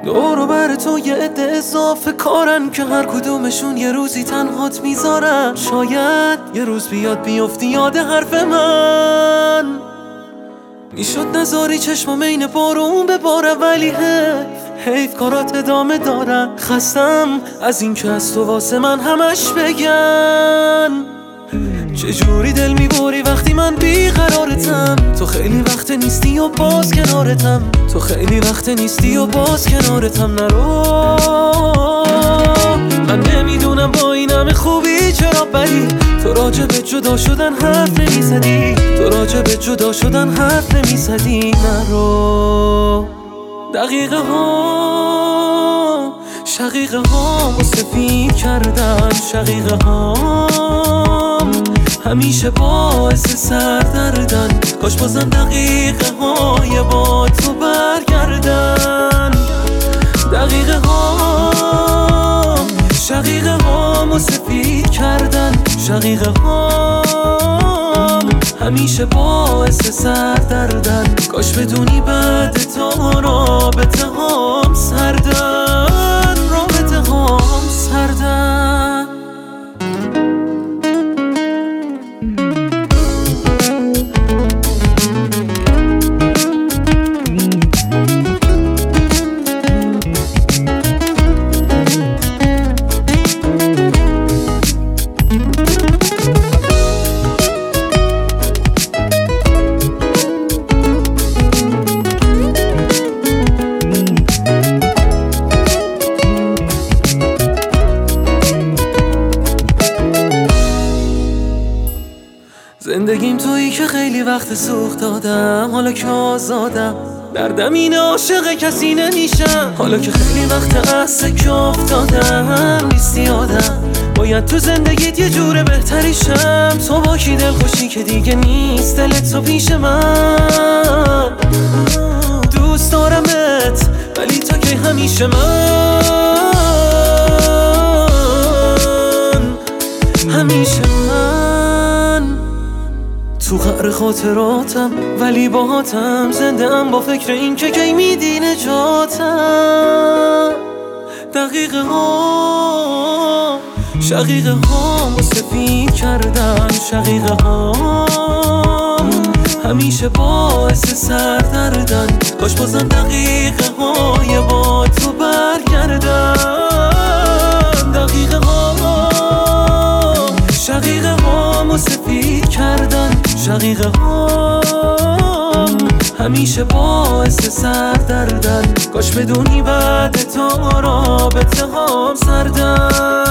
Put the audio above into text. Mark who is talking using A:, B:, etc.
A: دور و بر تو یه عده اضافه کارن که هر کدومشون یه روزی تنهات میذارن. شاید یه روز بیاد بیفتی یاد حرف من، میشد نذاری چشمام این بارون بباره، ولی حیف کارات ادامه دارن. خستم از این که از تو واسه من همش بگن. چجوری دل میبری وقتی من بیقرارتم؟ تو خیلی وقت نیستی و باز کنارتم، تو خیلی وقت نیستی و باز کنارتم. نرو، من نمیدونم با این همه خوبی چرا، ولی تو راجع به جدا شدن حرف نمیزدی، تو راجع به جدا شدن حرف نمیزدی. نرو، شقیقه ها سفید کردن، شقیقه ها همیشه باعث سردردن. کاش بازم دقیقه های با تو برگردن. شقیقه ها سفید کردن، شقیقه ها همیشه باعث سردردن. کاش بدونی بعد تو رابطه هام سردن، رابطه هام سردن. زندگیم تویی که خیلی وقت سوخت دادم، حالا که آزادم دردم این عاشق کسی نمیشم. حالا که خیلی وقت از سکه افتادم نیستی آدم، باید تو زندگیت یه جور بهتری شم. تو با کی دل خوشی که دیگه نیست دلت تو پیش من. دوست دارمت ولی تا که همیشه همیشه من تو قعر خاطراتم، ولی باهاتم زنده ام با فکر این که کی میدی نجاتم. شقیقه ها سفید کردن، شقیقه ها همیشه باعث سردردن. کاش بازم دقیقه های با تو برگردن. شقیقه ها سفید کردن، شقیقه ها همیشه باعث سردردن. کاش بدونی بعد تو رابطه هام سردن.